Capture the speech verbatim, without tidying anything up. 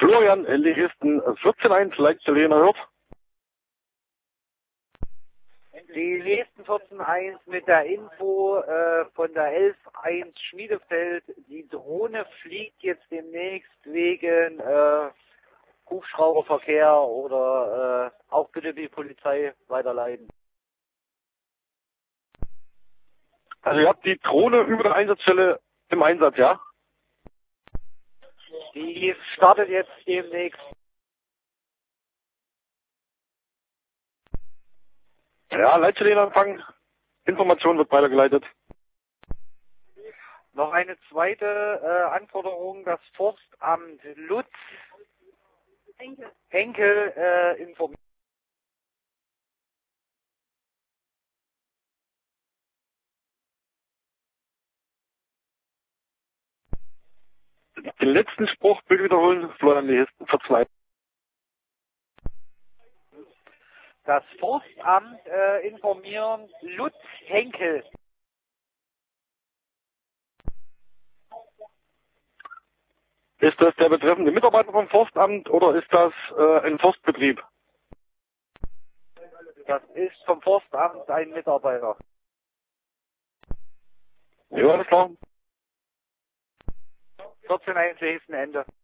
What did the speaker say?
Florian, Ligisten vierzehn eins, Leitzelena hört. Die Ligisten vierzehn eins mit der Info äh, von der elf eins Schmiedefeld. Die Drohne fliegt jetzt demnächst wegen äh, Hubschrauberverkehr oder äh, auch bitte die Polizei weiterleiten. Also ihr habt die Drohne über der Einsatzstelle im Einsatz, ja? Die startet jetzt demnächst. Ja, Leitstellenempfang. Information wird weitergeleitet. Noch eine zweite äh, Anforderung, das Forstamt Lutz Henkel, Henkel äh, informiert. Den letzten Spruch bitte wiederholen, Florian Ligisten vierzehn eins. Das Forstamt äh, informieren Lutz Henkel. Ist das der betreffende Mitarbeiter vom Forstamt oder ist das äh, ein Forstbetrieb? Das ist vom Forstamt ein Mitarbeiter. Ja, alles klar. vierzehn eins Ende.